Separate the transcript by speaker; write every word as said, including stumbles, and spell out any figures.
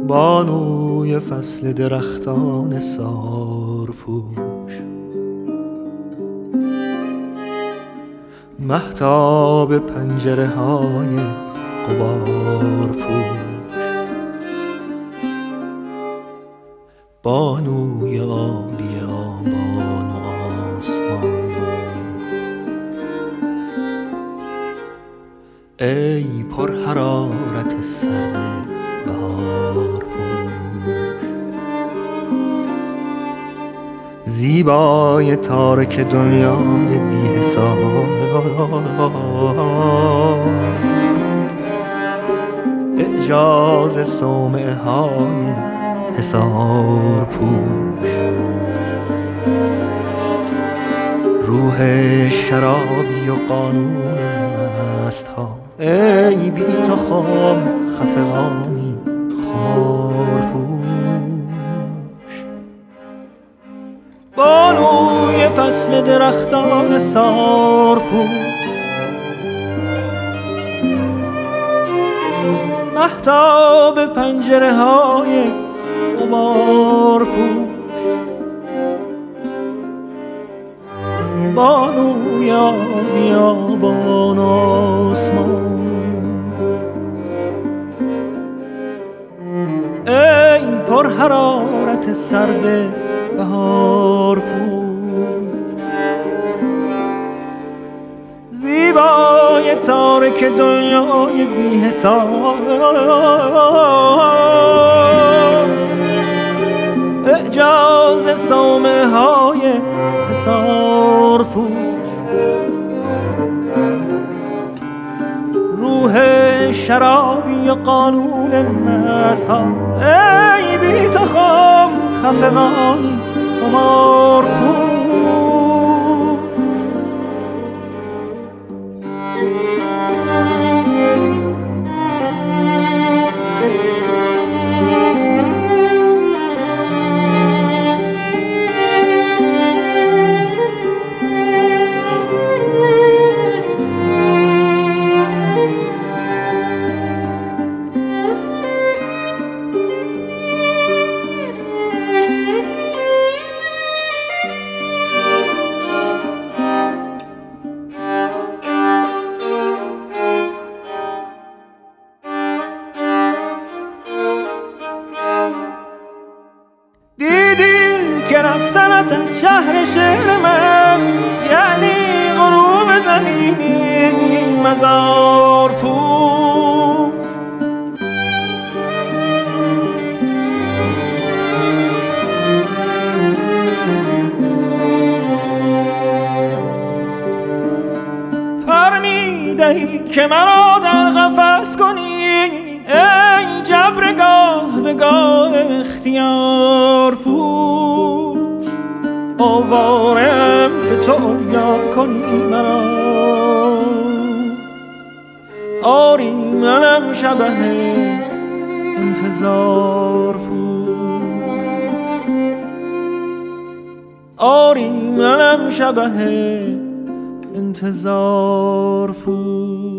Speaker 1: بانوی فصل درختان سارپوش، مهتاب پنجره های غبار پوش، بانوی آبی آبان و آسمان، ای پر حرارت سرد بهار پوش، زیبای تارک دنیای بی حساب، اعجاز صومعه های حصار پوش، روح شرابی و قانون مست ها، ای بی تو خام خفقانی خمار پوش، بانوی فصل درختان سارپوش، مهتاب پنجره های غبار پوش، بانوی بیابان آسمان، ای پر حرارت سرد بهار پوش، زیبای تارک دنیای بی حساب، اعجاز صومعه های حصار پوش، روح شرابی و قانون مست ها، ای بی تو خام خفقانی خمار پوش. که رفتنت از شهر شعر من یعنی غروب زمینی مزار پوش، پر می‌دهی که مرا در قفس کنی، ای جبرگاه به گاه اختیار پوش، آوارم که تو عریان کنی مرا، آری منم شبه انتظار پوش، آری منم شبه انتظار پوش.